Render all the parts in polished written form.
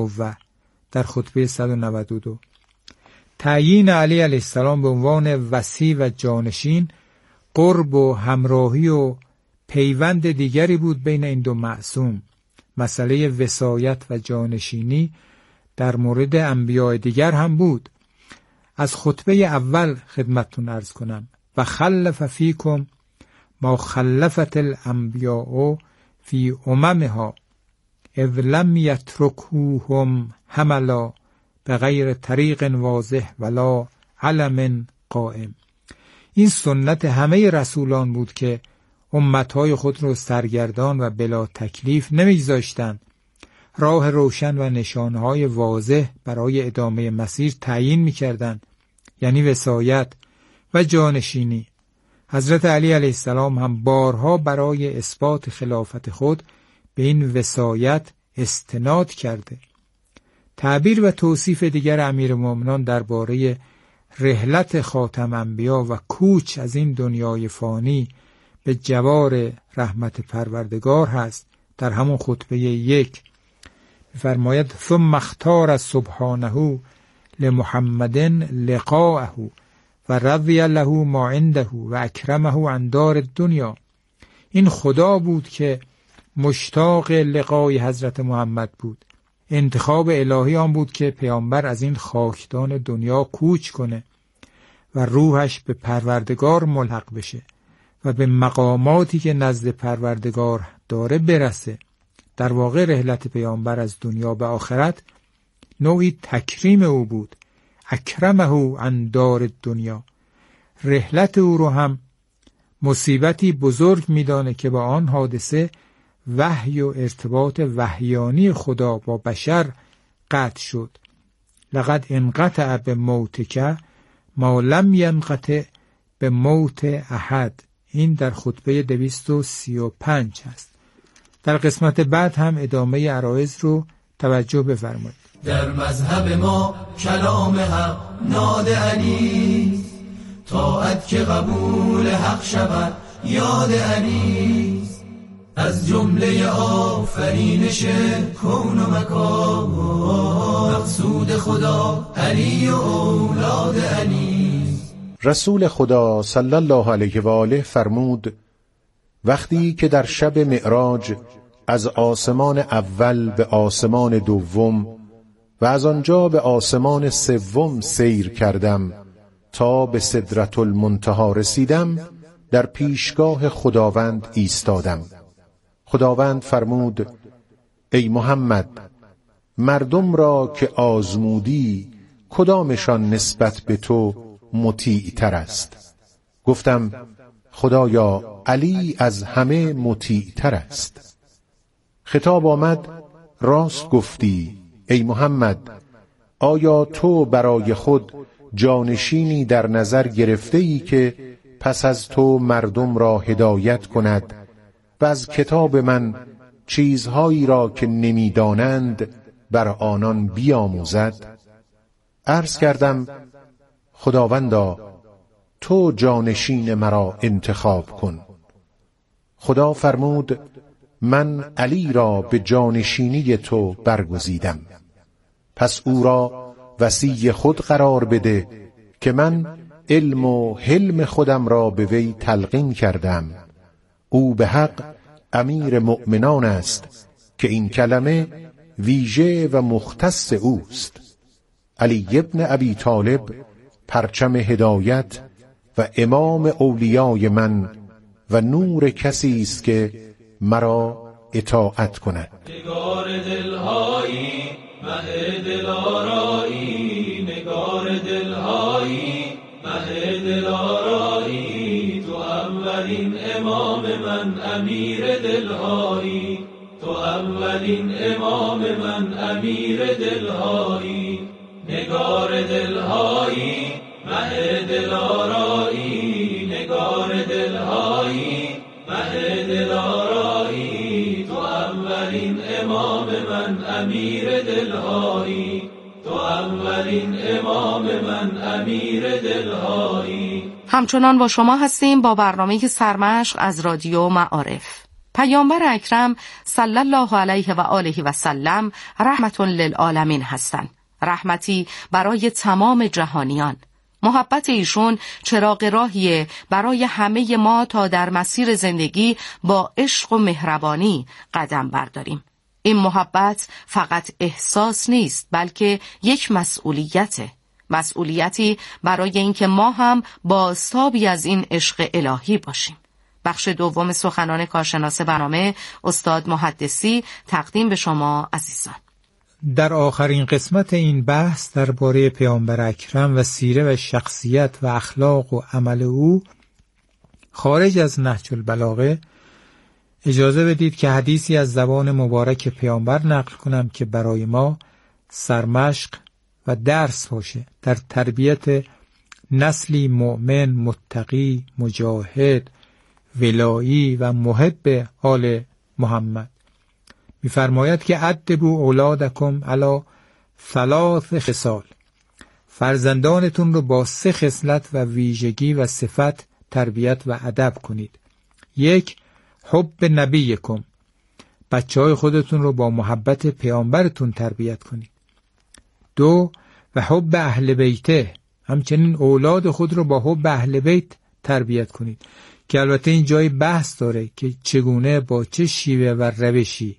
النبوة در خطبه 192. تعیین علی علیه السلام به عنوان وصی و جانشین قرب و همراهی و پیوند دیگری بود بین این دو معصوم. مسئله وصایت و جانشینی در مورد انبیاء دیگر هم بود. از خطبه اول خدمتتون عرض کنم: و خلف فیکم ما خلفت الانبیاء فی اممها اذ لم یترکوهم حملا بغیر طریق واضح ولا علم قائم. این سنت همه رسولان بود که امتهای خود رو سرگردان و بلا تکلیف نمیگذاشتند. راه روشن و نشانهای واضح برای ادامه مسیر تعیین میکردند، یعنی وصایت و جانشینی. حضرت علی علیه السلام هم بارها برای اثبات خلافت خود به این وصایت استناد کرده. تعبیر و توصیف دیگر امیرالمومنین درباره رحلت خاتم انبیا و کوچ از این دنیای فانی به جوار رحمت پروردگار هست. در همون خطبه 1 می‌فرماید: ثم اختار سبحانه لمحمد لقاءه و رضی له ما عنده و اکرمه عن دار الدنیا. این خدا بود که مشتاق لقای حضرت محمد بود. انتخاب الهی آن بود که پیامبر از این خاکدان دنیا کوچ کنه و روحش به پروردگار ملحق بشه و به مقاماتی که نزد پروردگار داره برسه. در واقع رحلت پیامبر از دنیا به آخرت نوعی تکریم او بود. اکرمه عن دار الدنیا. رحلت او رو هم مصیبتی بزرگ میدانه که با آن حادثه وحی و ارتباط وحیانی خدا با بشر قطع شد. لقد انقطع به موتک ما لم ینقطع به موت احد. این در خطبه 235 هست. در قسمت بعد هم ادامه عرایض رو توجه بفرمایید. در مذهب ما کلام حق ناد علی، طاعت که قبول حق شود یاد علی، از جمله آفرینش کون و مکان مقصود خدا علی و اولاد علی. رسول خدا صلی الله علیه و آله فرمود: وقتی که در شب معراج از آسمان اول به آسمان دوم و از آنجا به آسمان سوم سیر کردم تا به سدرة المنتهی رسیدم، در پیشگاه خداوند ایستادم. خداوند فرمود: ای محمد، مردم را که آزمودی کدامشان نسبت به تو مطیع تر است؟ گفتم: خدایا، علی از همه مطیع تر است. خطاب آمد: راست گفتی ای محمد. آیا تو برای خود جانشینی در نظر گرفته‌ای که پس از تو مردم را هدایت کند و از کتاب من چیزهایی را که نمی‌دانند بر آنان بیاموزد؟ عرض کردم: خداوندا، تو جانشین مرا انتخاب کن. خدا فرمود: من علی را به جانشینی تو برگزیدم، پس او را وصی خود قرار بده که من علم و حلم خودم را به وی تلقین کردم. او به حق امیر مؤمنان است که این کلمه ویژه و مختص اوست. علی ابن ابی طالب پرچم هدایت و امام اولیای من و نور کسی است که مرا اطاعت کند. نگار دلهایی مه دلارایی، نگار دلهایی مه دلارایی، تو اولین امام من امیر دلهایی، تو اولین امام من امیر دلهایی. نگار دلهایی مه دلارایی، نگار دلهایی مه دلارایی، تو اولین امام من امیر دلهایی، تو اولین امام من امیر دلهایی. همچنان با شما هستیم با برنامه سرمشق از رادیو معارف. پیامبر اکرم صلی الله علیه و آله و سلم رحمت للعالمین هستند، رحمتی برای تمام جهانیان. محبت ایشون چراغ راهیه برای همه ما تا در مسیر زندگی با عشق و مهربانی قدم برداریم. این محبت فقط احساس نیست، بلکه یک مسئولیته، مسئولیتی برای اینکه ما هم بازتابی از این عشق الهی باشیم. بخش دوم سخنان کارشناس برنامه استاد محدثی تقدیم به شما عزیزان. در آخرین قسمت این بحث درباره پیامبر اکرم و سیره و شخصیت و اخلاق و عمل او خارج از نهج البلاغه، اجازه بدید که حدیثی از زبان مبارک پیامبر نقل کنم که برای ما سرمشق و درس باشه در تربیت نسلی مؤمن، متقی، مجاهد، ولایی و محب آل محمد. می‌فرماید که ادبوا اولادکم علی 3 خصال، فرزندانتون رو با 3 خصلت و ویژگی و صفت تربیت و ادب کنید. 1. حب نبیکم، بچه‌های خودتون رو با محبت پیامبرتون تربیت کنید. 2. و حب اهل بیته، همچنین اولاد خود رو با حب اهل بیت تربیت کنید، که البته این جای بحث داره که چگونه، با چه شیوه و روشی.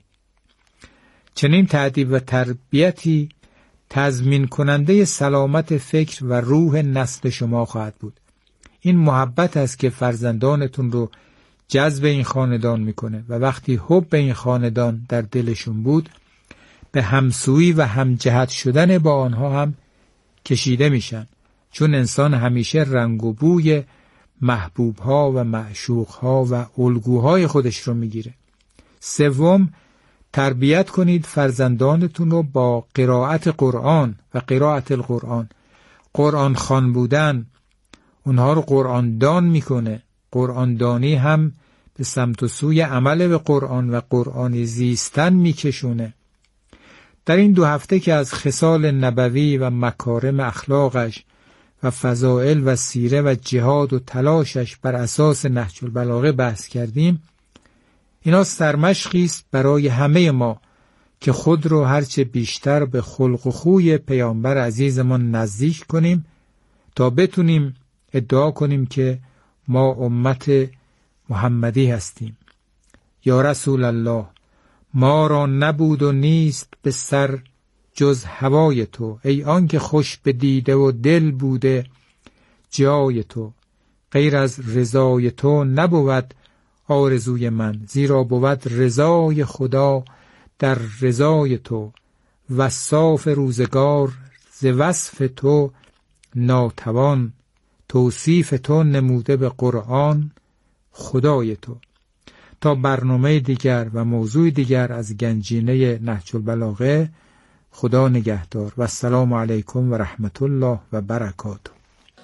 چنین تأدیب و تربیتی تضمین کننده سلامت فکر و روح نسل شما خواهد بود. این محبت است که فرزندانتون رو جذب این خاندان میکنه و وقتی حب این خاندان در دلشون بود، به همسویی و همجهت شدن با آنها هم کشیده میشن، چون انسان همیشه رنگ و بوی محبوبها و معشوقها و الگوهای خودش رو میگیره. 3. تربیت کنید فرزندانتون رو با قرائت قرآن و قرائت القرآن. قرآن خوان بودن اونها رو قرآن دان میکنه. قرآن دانی هم به سمت و سوی عمل به قرآن و قرآن زیستن میکشونه. در این 2 هفته که از خصال نبوی و مکارم اخلاقش و فضائل و سیره و جهاد و تلاشش بر اساس نهج البلاغه بحث کردیم، اینا سرمشقی است برای همه ما که خود رو هرچه بیشتر به خلق و خوی پیامبر عزیزمان نزدیک کنیم تا بتونیم ادعا کنیم که ما امت محمدی هستیم. یا رسول الله، ما را نبود و نیست به سر جز هوای تو، ای آن که خوش به دیده و دل بوده جای تو. غیر از رضای تو نبود آرزوی من، زیرا بود رضای خدا در رضای تو. وصاف روزگار ز وصف تو ناتوان، توصیف تو نموده به قرآن خدای تو. تا برنامه دیگر و موضوع دیگر از گنجینه نهج البلاغه، خدا نگهدار و السلام علیکم و رحمت الله و برکاته.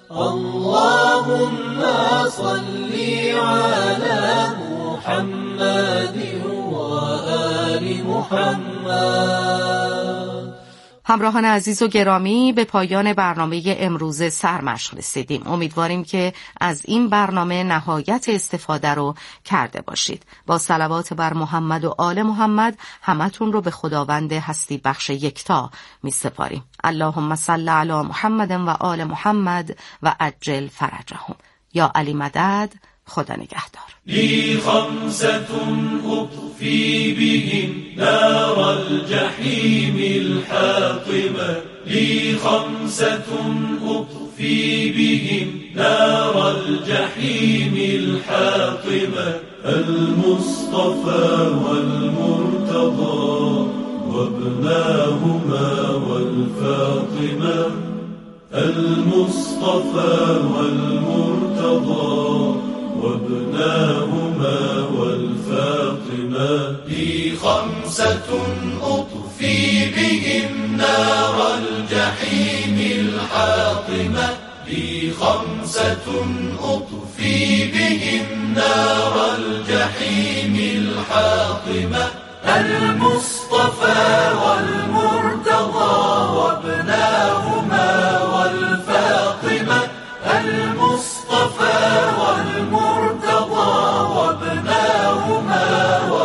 اللهم صل على محمد و آل محمد. همراهان عزیز و گرامی، به پایان برنامه امروز سرمشق رسیدیم. امیدواریم که از این برنامه نهایت استفاده رو کرده باشید. با صلوات بر محمد و آل محمد همتون رو به خداوند هستی بخش یکتا می سپاریم. اللهم صل علی محمد و آل محمد و عجل فرجهم. یا علی مدد. خدا نگهدار. لی خمسة اطفی بهم نار الجحیم الحاطمة. لی خمسة اطفی بهم نار الجحیم الحاطمة. المصطفى والمرتضى وابناهما والفاطمة. المصطفى والمرتضى وابناهما والفاطمة. لي خمسة أطفي بهم نار الجحيم الحاطمة. لي خمسة أطفي بهم نار الجحيم الحاطمة. المصطفى والمرتضى وابناهما والفاطمة. المصطفى والمرتضى وابناهما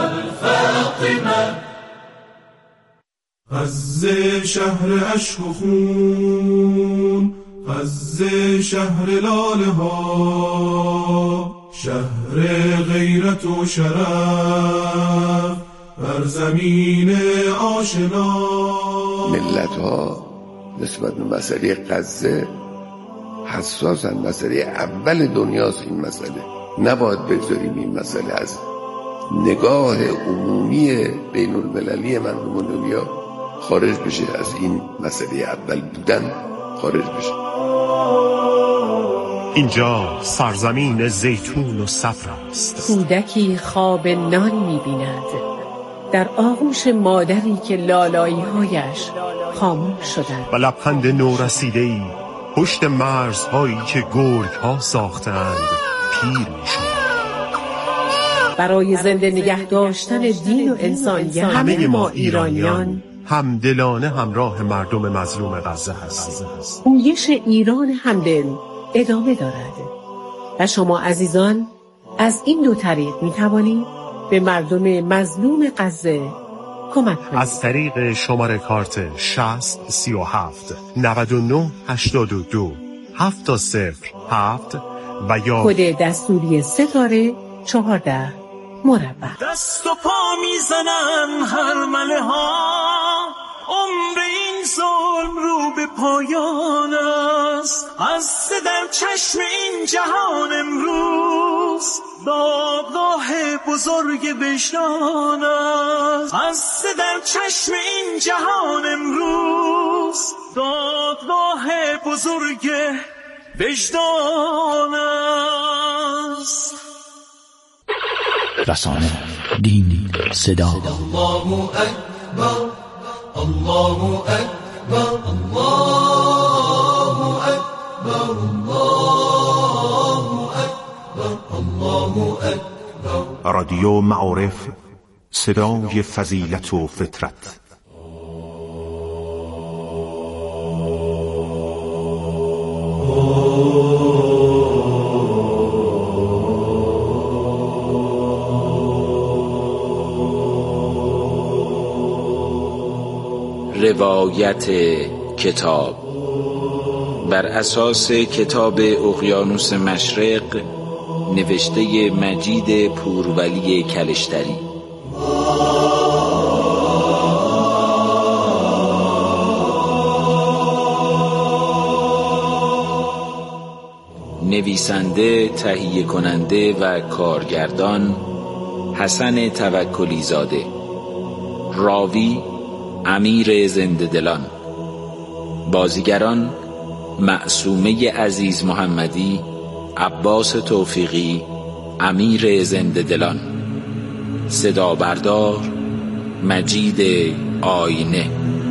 شهر عشق و خون، غزه شهر لاله ها، شهر غیرت و شرف بر زمین آشنا. ملت ها نسبت به مسئله غزه حساسن. مسئله اول دنیاست این مسئله. نباید بگذاریم این مسئله از نگاه عمومی بین المللی مردم دنیا خارج بشه، از این مسئله اول بودن خارج بشه. اینجا سرزمین زیتون و صفر است. کودکی خواب نان می‌بیند در آغوش مادری که لالایی‌هایش خاموش شدند و لبخند نورسیده‌ای پشت مرزهایی که گرگ‌ها ساختند پیر می‌شود. برای زنده نگه داشتن دین و انسانیت همه ما ایرانیان همدلانه همراه مردم مظلوم غزه هستیم. پویش ایران همدل ادامه دارد و شما عزیزان از این دو طریق می توانید به مردم مظلوم غزه کمک کنید. از طریق شماره کارت 60 37 99 82 707 و یا کد دستوری ستاره 14 مربع. دست و پا میزنن هرمله ها، عمر این ظلم رو به پایان است. از در چشم این جهان امروز دادگاه بزرگ وجدان است. از در چشم این جهان امروز دادگاه بزرگ وجدان است. رسانه، دین، صدا. الله اکبر، الله اکبر، الله اکبر، الله اکبر، الله اکبر. رادیو معارف، صدای فضیلت و فطرت. روایت کتاب بر اساس کتاب اقیانوس مشرق نوشته مجید پورولی کلشتری. نویسنده، تهیه کننده و کارگردان حسن توکلی زاده. راوی امیر زنده دلان. بازیگران معصومه عزیز محمدی، عباس توفیقی، امیر زنده دلان. صدا بردار مجید آینه.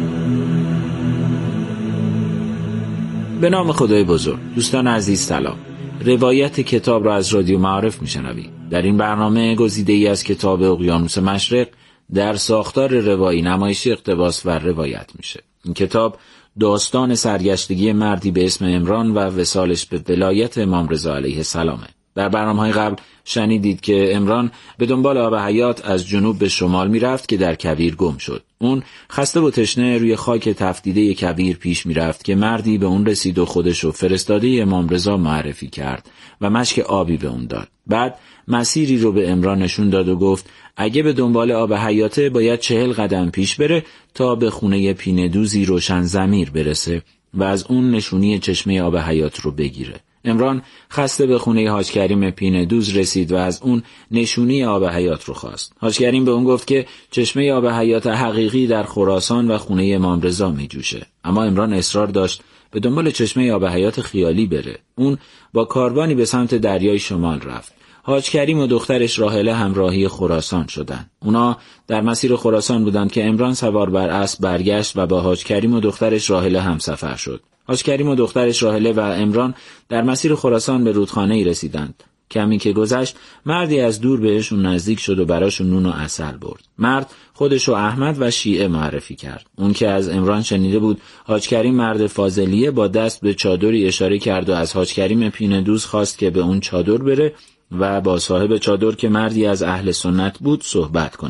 به نام خدای بزرگ. دوستان عزیز سلام. روایت کتاب را از رادیو معارف میشنوید. در این برنامه گزیده‌ای از کتاب اقیانوس مشرق در ساختار روایی نمایشی اقتباس و روایت میشه. این کتاب داستان سرگشتگی مردی به اسم عمران و وصالش به ولایت امام رضا علیه السلامه. در برنامه‌های قبل شنیدید که عمران به دنبال آب حیات از جنوب به شمال میرفت که در کویر گم شد. اون خسته و تشنه روی خاک تفدیده کویر پیش میرفت که مردی به اون رسید و خودشو فرستاده امام رضا معرفی کرد و مشک آبی به اون داد. بعد مسیری رو به عمران نشون داد و گفت اگه به دنبال آب حیاته باید 40 قدم پیش بره تا به خونه پینه دوزی روشن ضمیر برسه و از اون نشونی چشمه آب حیات رو بگیره. عمران خسته به خونه حاج کریم پینه دوز رسید و از اون نشونی آب حیات رو خواست. حاج کریم به اون گفت که چشمه آب حیات حقیقی در خراسان و خونه امام رضا می جوشه. اما عمران اصرار داشت به دنبال چشمه آب حیات خیالی بره. اون با کاروانی به سمت دریای شمال رفت. حاج کریم و دخترش راحله همراهی خراسان شدند. اونا در مسیر خراسان بودند که عمران سوار بر اسب برگشت و با حاج کریم و دخترش راحله همسفر شد. حاج کریم و دخترش راحله و عمران در مسیر خراسان به رودخانه‌ای رسیدند. کمی که گذشت مردی از دور بهشون نزدیک شد و براشون نون و عسل برد. مرد خودشو احمد و شیعه معرفی کرد. اون که از عمران شنیده بود حاج کریم مرد فاضلیه، با دست به چادری اشاره کرد و از حاج کریم پینه دوز خواست که به اون چادر بره و با صاحب چادر که مردی از اهل سنت بود صحبت کنه.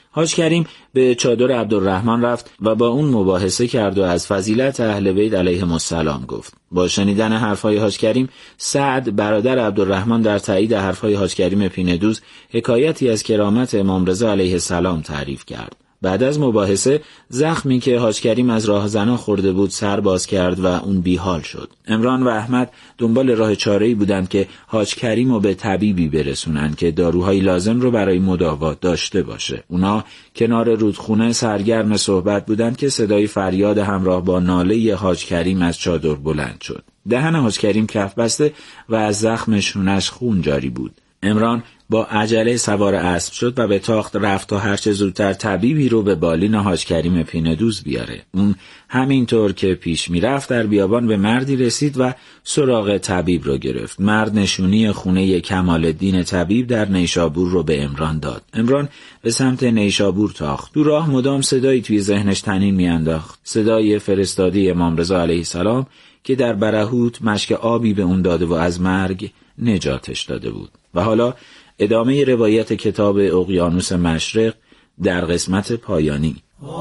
حاج کریم به چادر عبدالرحمن رفت و با اون مباحثه کرد و از فضیلت اهل بیت علیهم السلام گفت. با شنیدن حرفهای حاج کریم، سعد برادر عبدالرحمن در تایید حرفهای حاج کریم پینه دوز حکایتی از کرامت امام رضا علیه السلام تعریف کرد. بعد از مباحثه، زخمی که حاج کریم از راهزنا خورده بود سر باز کرد و اون بیحال شد. عمران و احمد دنبال راه چاره‌ای بودند که حاج کریم رو به طبیبی برسونن که داروهای لازم رو برای مداوات داشته باشه. اونا کنار رودخونه سرگرم صحبت بودند که صدای فریاد همراه با ناله حاج کریم از چادر بلند شد. دهن حاج کریم کف بسته و از زخم شونش خون جاری بود. عمران با عجله سوار اسب شد و به تاخت رفت تا هرچه زودتر طبیبی رو به بالین حاج کریم پینه دوز بیاره. اون همینطور که پیش میرفت در بیابان به مردی رسید و سراغ طبیب رو گرفت. مرد نشونی خونه کمال الدین طبیب در نیشابور رو به عمران داد. عمران به سمت نیشابور تاخت. تو راه مدام صدایی توی ذهنش طنین میانداخت. صدای فرستاده امام رضا علیه السلام که در برهوت مشک آبی به اون داده و از مرگ نجاتش داده بود. و حالا ادامه روایت کتاب اقیانوس مشرق در قسمت پایانی.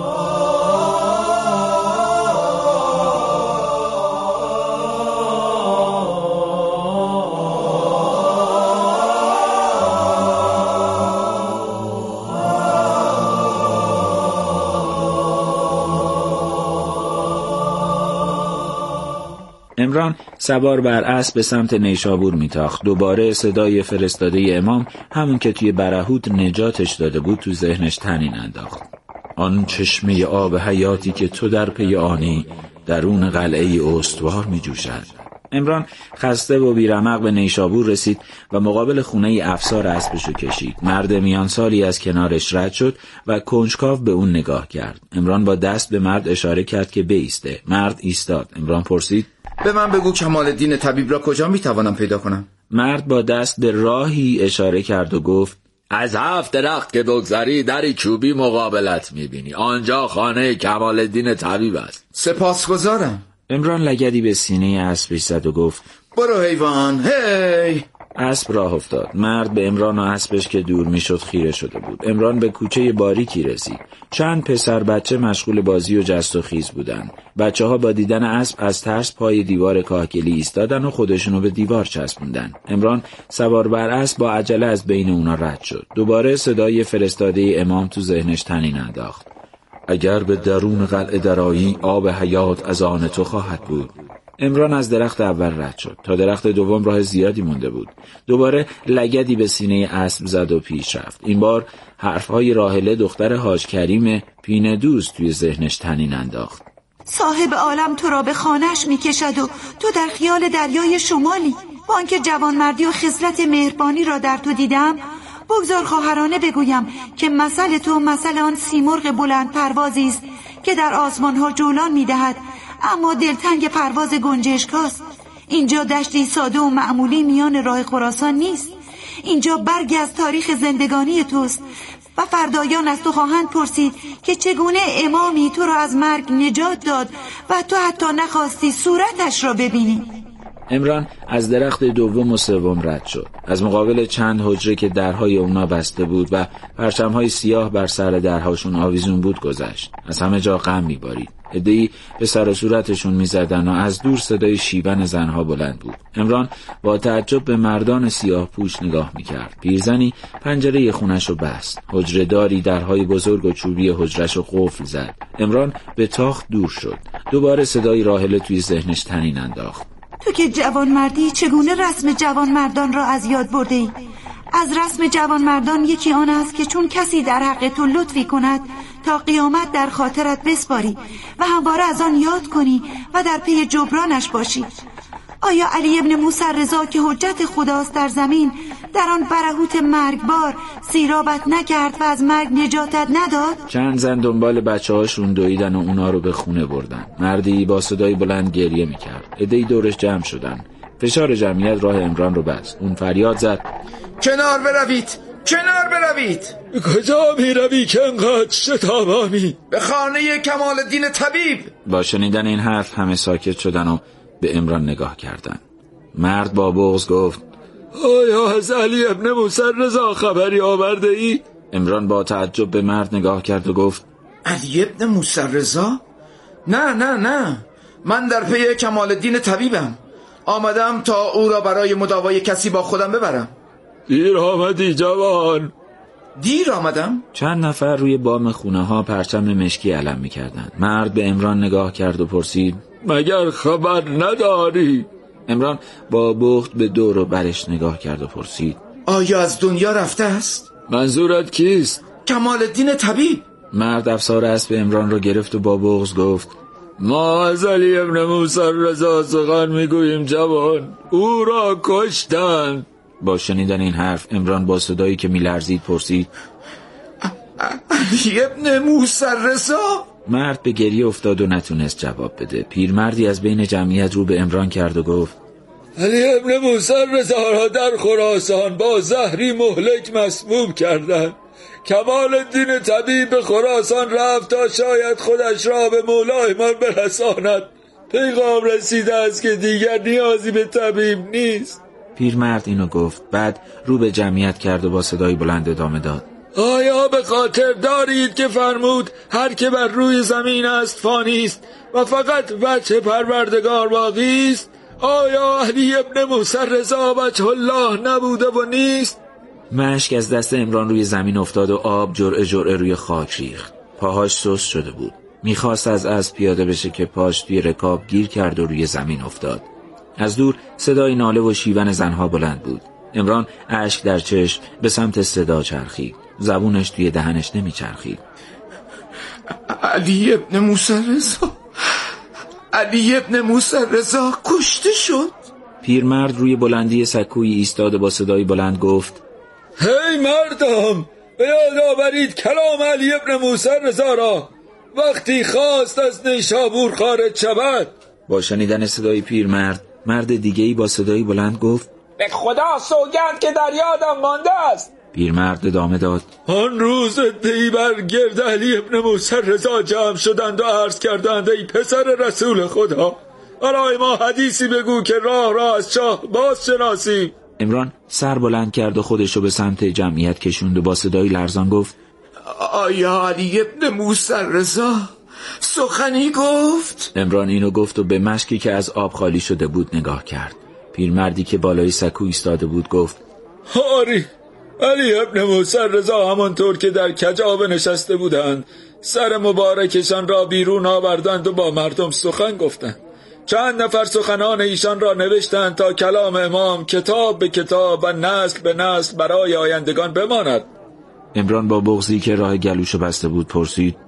عمران سوار بر اسب به سمت نیشابور میتاخت. دوباره صدای فرستاده امام، همون که توی برهوت نجاتش داده بود، تو ذهنش طنین انداخت. آن چشمه آب حیاتی که تو در پی آنی، درون قلعه استوار می جوشد. عمران خسته و بیرمق به نیشابور رسید و مقابل خونه افسار اسبشو کشید. مرد میان سالی از کنارش رد شد و کنجکاو به اون نگاه کرد. عمران با دست به مرد اشاره کرد که بایسته. مرد ایستاد. عمران پرسید: به من بگو کمال الدین طبیب را کجا میتوانم پیدا کنم؟ مرد با دست به راهی اشاره کرد و گفت: از 7 درخت که بگذری دری چوبی مقابلت میبینی. آنجا خانه کمال الدین طبیب است. سپاسگزارم. عمران لگدی به سینه اسبش زد و گفت: برو حیوان، هی! اسب راه افتاد. مرد به عمران و اسبش که دور میشد خیره شده بود. عمران به کوچه باریکی رسید. چند پسر بچه مشغول بازی و جست و خیز بودن. بچه‌ها با دیدن اسب از ترس پای دیوار کاهگلی ایستادن و خودشونو به دیوار چسبوندن. عمران سوار بر اسب با عجله از بین اونا رد شد. دوباره صدای فرستاده امام تو ذهنش طنین انداخت: اگر به درون قلعه درایی، آب حیات از آن تو خواهد بود. عمران از درخت اول رد شد. تا درخت دوم راه زیادی مونده بود. دوباره لگدی به سینه اسب زد و پیش رفت. این بار حرفهای راحله دختر حاج کریم پینه دوز توی ذهنش طنین انداخت: صاحب عالم تو را به خانه‌اش می‌کشد و تو در خیال دریای شمالی. با آنکه جوانمردی و خصلت مهربانی را در تو دیدم، بگذار خواهرانه بگویم که مثل تو مثل آن سیمرغ بلند پروازی است که در آسمان‌ها جولان می‌دهد اما دلتنگ پرواز گنجشکاست. اینجا دشتی ساده و معمولی میان راه خراسان نیست. اینجا برگی از تاریخ زندگانی توست و فردایان از تو خواهند پرسید که چگونه امامی تو را از مرگ نجات داد و تو حتی نخواستی صورتش را ببینی. عمران از درخت دوم و سوم رد شد. از مقابل چند حجره که درهای اونا بسته بود و پرچم‌های سیاه بر سر درهاشون آویزون بود گذشت. از همه جا غم می‌بارید. عده‌ای به سر و صورتشون می‌زدن و از دور صدای شیون زنها بلند بود. عمران با تعجب به مردان سیاه پوش نگاه می‌کرد. پیرزنی پنجره خونه‌شو بست. حجره داری درهای بزرگ و چوبی حجره‌شو قفل زد. عمران به تاخت دور شد. دوباره صدای راحله توی ذهنش طنین انداخت: تو که جوانمردی چگونه رسم جوانمردان را از یاد برده ای؟ از رسم جوانمردان یکی آن است که چون کسی در حق تو لطفی کند تا قیامت در خاطرت بسپاری و همواره از آن یاد کنی و در پی جبرانش باشی. آیا علی ابن موسی رضا که حجت خداست در زمین در آن برهوت مرگبار سیرابت نکرد و از مرگ نجاتت نداد؟ چند زن دنبال بچه‌هاشون دویدن و اونا رو به خونه بردن. مردی با صدای بلند گریه میکرد. عده‌ای دورش جمع شدن. فشار جمعیت راه عمران رو بست. اون فریاد زد: کنار بروید! کنار بروید! کجا می روی که انقدر شتابانی؟ به خانه کمال الدین طبیب. با شنیدن این حرف همه ساکت شدن و به عمران نگاه کردن. مرد با بغض گفت: آیا از علی ابن موسی رضا خبری آورده ای؟ عمران با تعجب به مرد نگاه کرد و گفت علی ابن موسی رضا؟ نه من در پی کمال الدین طبیبم. آمدم تا او را برای مداوای کسی با خودم ببرم. دیر آمدی جوان. دیر آمدم؟ چند نفر روی بام خونه ها پرچم مشکی علم می کردن. مرد به عمران نگاه کرد و پرسید مگر خبر نداری؟ عمران با بخت به دور و برش نگاه کرد و پرسید آیا از دنیا رفته است؟ منظورت کیست؟ کمال الدین طبیب. مرد افسار اسب عمران رو گرفت و با بغض گفت ما از علی ابن موسی رضا سخن میگوییم جوان، او را کشتند. با شنیدن این حرف عمران با صدایی که میلرزید پرسید علی ابن موسی رضا؟ مرد به گریه افتاد و نتونست جواب بده. پیرمردی از بین جمعیت رو به عمران کرد و گفت علی ابن موسی رضا را در خراسان با زهری مهلک مسموم کردند. کمال الدین طبیب به خراسان رفت تا شاید خودش را به مولایمان برساند. پیغام رسیده است که دیگر نیازی به طبیب نیست. پیرمرد اینو گفت، بعد رو به جمعیت کرد و با صدای بلند ادامه داد آیا به خاطر دارید که فرمود هر که بر روی زمین است فانی است و فقط وجه پروردگار باقی است؟ آیا علی ابن موسی رضا وجه الله نبوده و نیست؟ مشک از دست عمران روی زمین افتاد و آب جرعه جرعه روی خاک ریخت. پاهاش سست شده بود. میخواست از اسب پیاده بشه که پاش توی رکاب گیر کرد و روی زمین افتاد. از دور صدای ناله و شیون زنها بلند بود. عمران اشک در چشم به سمت صدا چرخید. زبونش توی دهنش نمیچرخید. علی ابن موسی رضا، علی ابن موسی رضا کشته شد. پیرمرد روی بلندی سکویی ایستاد با صدای بلند گفت هی مردم، به یاد آورید کلام علی ابن موسی رضا را وقتی خواست از نیشابور خارج شود. با شنیدن صدای پیرمرد، مرد دیگه‌ای با صدای بلند گفت به خدا سوگند که در یادم مانده است. پیرمرد ادامه داد آن روز عده‌ای بر گرد علی ابن موسی رضا جمع شدند و عرض کردند ای پسر رسول خدا، برای ما حدیثی بگو که راه را از شاه باز شناسیم. عمران سر بلند کرد و خودشو به سمت جمعیت کشوند و با صدای لرزان گفت آیا علی ابن موسی رضا سخنی گفت؟ عمران اینو گفت و به مشکی که از آب خالی شده بود نگاه کرد. پیرمردی که بالای سکو ایستاده بود گفت آری، علی ابن موسی رضا همانطور که در کجاوه نشسته بودند سر مبارکشان را بیرون آوردند و با مردم سخن گفتند. چند نفر سخنان ایشان را نوشتند تا کلام امام کتاب به کتاب و نسل به نسل برای آیندگان بماند. عمران با بغضی که راه گلوشو بسته بود پرسید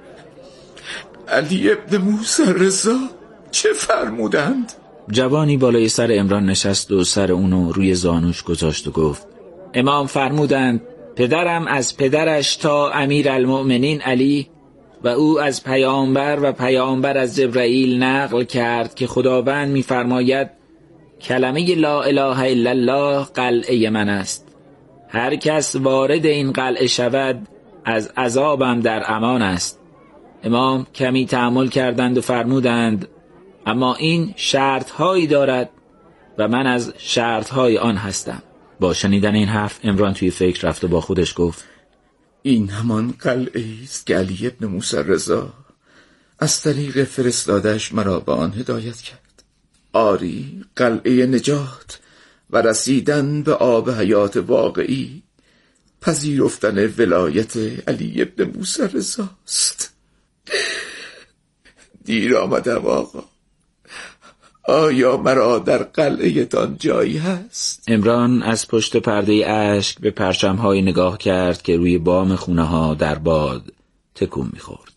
علی ابن موسی رضا چه فرمودند؟ جوانی بالای سر عمران نشست و سر اونو روی زانوش گذاشت و گفت امام فرمودند پدرم از پدرش تا امیرالمؤمنین علی و او از پیامبر و پیامبر از جبرائیل نقل کرد که خداوند می‌فرماید کلمه لا اله الا الله قلعه من است. هر کس وارد این قلعه شود از عذابم در امان است. امام کمی تأمل کردند و فرمودند اما این شرط‌هایی دارد و من از شرط‌های آن هستم. با شنیدن این حرف عمران توی فکر رفت و با خودش گفت این همان قلعه است که علی ابن موسی رضا از طریق فرستادش مرا به آن هدایت کرد. آری، قلعه نجات و رسیدن به آب حیات واقعی، پذیرفتن ولایت علی ابن موسی رضا است. دیر آمدم آقا، آیا مرا در قلعه تان جایی هست؟ عمران از پشت پرده اشک به پرچم‌های نگاه کرد که روی بام خونه ها در باد تکون می‌خورد.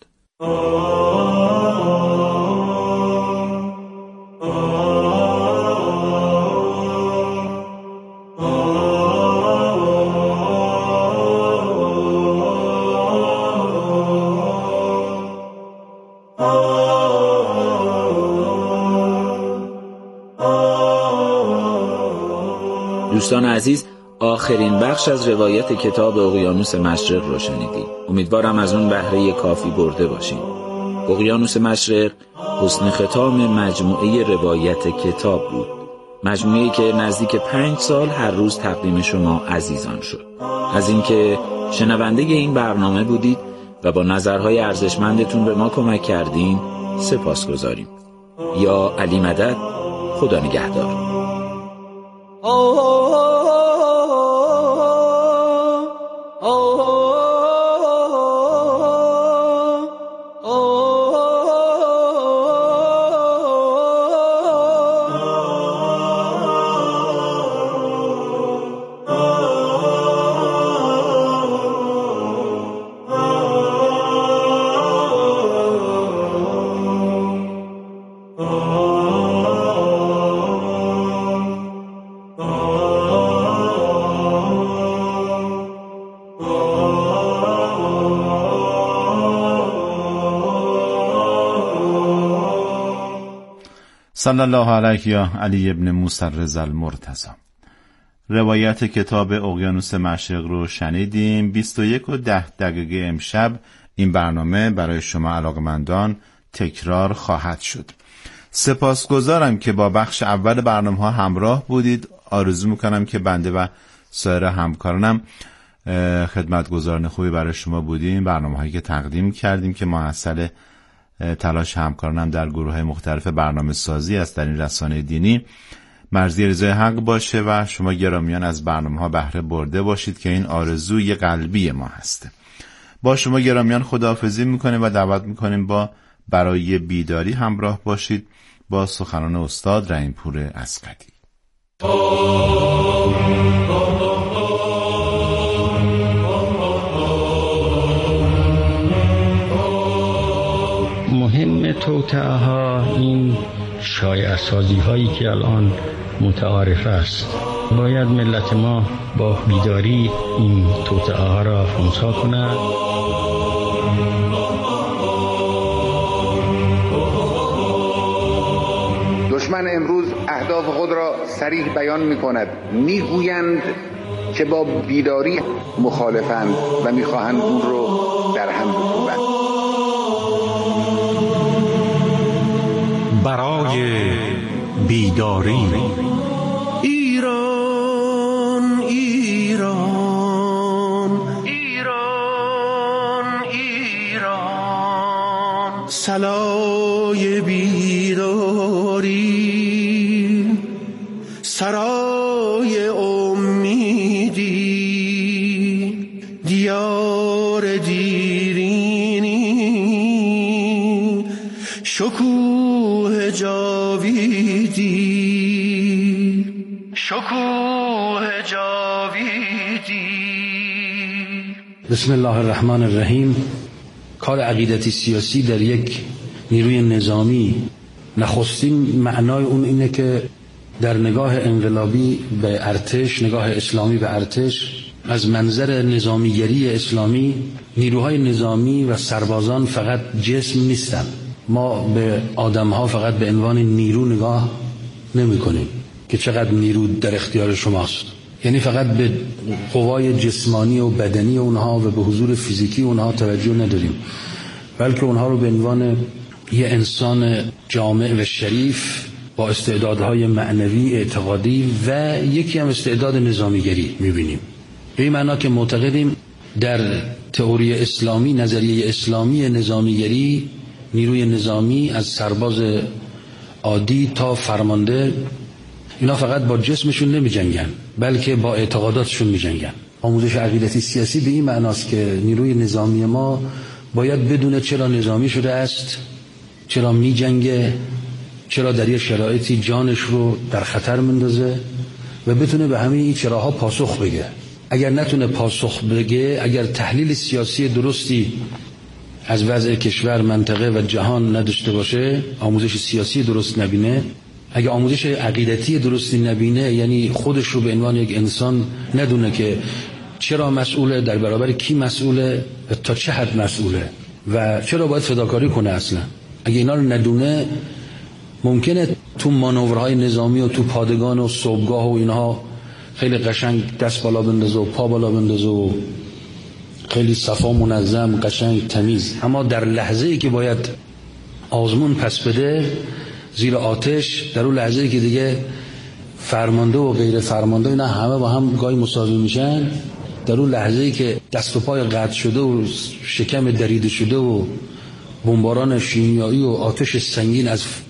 دوستان عزیز، آخرین بخش از روایت کتاب اقیانوس مشرق رو شنیدید. امیدوارم از اون بهره کافی برده باشین. اقیانوس مشرق حسن ختام مجموعه روایت کتاب بود. مجموعه‌ای که نزدیک 5 سال هر روز تقدیم شما عزیزان شد. از اینکه شنونده این برنامه بودید و با نظرهای ارزشمندتون به ما کمک کردین. سپاسگزاریم. یا علی مدد. خدا نگهدار. صلی الله علیه یا علی ابن موسی الرضا المرتضی. روایت کتاب اقیانوس مشرق رو شنیدیم. 21:10 امشب این برنامه برای شما علاقمندان تکرار خواهد شد. سپاسگزارم که با بخش اول برنامه ها همراه بودید. آرزو میکنم که بنده و سایر همکارانم خدمتگزاران خوبی برای شما بودیم. برنامه هایی که تقدیم کردیم که محصل تلاش همکارانم در گروه مختلف برنامه سازی است در این رسانه دینی. مرضی رضای حق باشه و شما گرامیان از برنامه ها بهره برده باشید که این آرزوی قلبی ما هست. با شما گرامیان خداحافظی میکنیم و دعوت میکنیم با برای بیداری همراه باشید با سخنان استاد رحیم‌پور اسقطی. مهم توطئه ها این شایعه سازی هایی که الان متعارف است. باید ملت ما با بیداری این توطئه ها را خنثی کند. دشمن امروز اهداف خود را صریح بیان می کند. می گویند که با بیداری مخالفند و می خواهند اون رو در هم بکوبند. برای بیداری ایران ایران ایران ایران سلای بیداری سرای امیدی دیار دیرینی شکوه جاویدی شکوه جاویدی. بسم الله الرحمن الرحیم. کار عقیدتی سیاسی در یک نیروی نظامی نخستین معنای اون اینه که در نگاه انقلابی به ارتش، نگاه اسلامی به ارتش، از منظر نظامیگری اسلامی نیروهای نظامی و سربازان فقط جسم نیستن. ما به آدمها فقط به عنوان نیرو نگاه نمی کنیم که چقدر نیرو در اختیار شماست، یعنی فقط به قوای جسمانی و بدنی اونها و به حضور فیزیکی اونها توجه نداریم، بلکه اونها رو به عنوان یه انسان جامع و شریف با استعدادهای معنوی اعتقادی و یکی هم استعداد نظامیگری میبینیم. به این معنا که معتقدیم در تئوری اسلامی، نظریه اسلامی نظامیگری، نیروی نظامی از سرباز عادی تا فرمانده اینا فقط با جسمشون نمی جنگن بلکه با اعتقاداتشون می جنگن. آموزش عقیدتی سیاسی به این معناست که نیروی نظامی ما باید بدونه چرا نظامی شده است، چرا می جنگه، چرا در یه شرایطی جانش رو در خطر مندازه و بتونه به همه این چراها پاسخ بگه. اگر نتونه پاسخ بگه، اگر تحلیل سیاسی درستی از وضع کشور، منطقه و جهان نداشته باشه، آموزش سیاسی درست نبینه، اگه آموزش عقیدتی درستی نبینه، یعنی خودش رو به عنوان یک انسان ندونه که چرا مسئوله، در برابر کی مسئوله و تا چه حد مسئوله و چرا باید فداکاری کنه، اصلا اگه اینا رو ندونه ممکنه تو مانورهای نظامی و تو پادگان و صبحگاه و اینها خیلی قشنگ دست بالا بندازه و پا بالا بندازه و خیلی صفا منظم قشنگ تمیز، اما در لحظه‌ای که باید آزمون پس بده زیر آتش، در اون لحظه‌ای که دیگه فرمانده و غیر فرمانده اینا همه با هم گاهی مساوی میشن، در اون لحظه‌ای که دست و پای قطع شده و شکم دریده شده و بمباران شیمیایی و آتش سنگین از